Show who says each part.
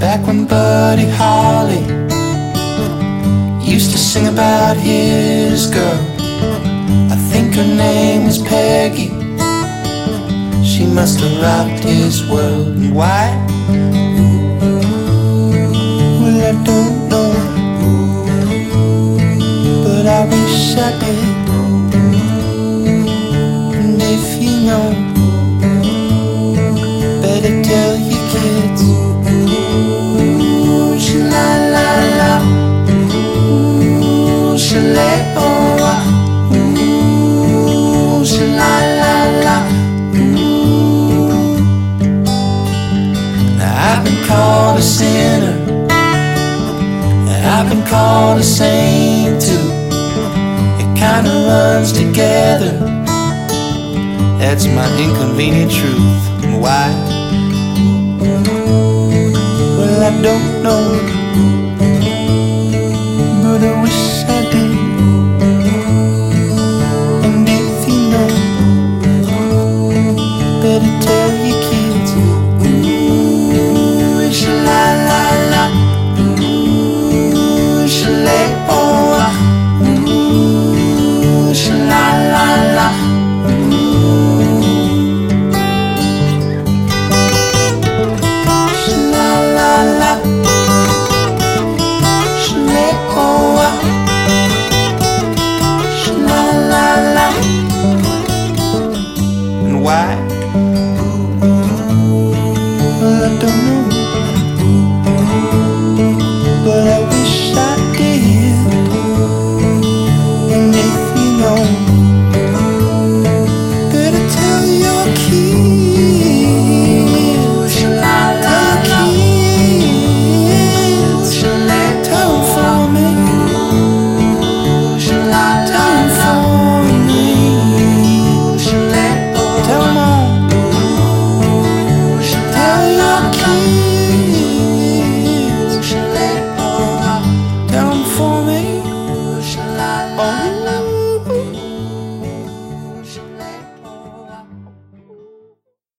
Speaker 1: Back when Buddy Holly used to sing about his girl, I think her name was Peggy. She must have rocked his world. And why? Well, I don't know, but I wish I did. And if you know, better tell your kids. Ooh, sha-la-la-la, ooh, sha-la-oh-ah, ooh, sha-la-la-la, ooh. Now I've been called a sinner, and I've been called a saint too. It kinda runs together, that's my inconvenient truth. Why? Well, I don't know,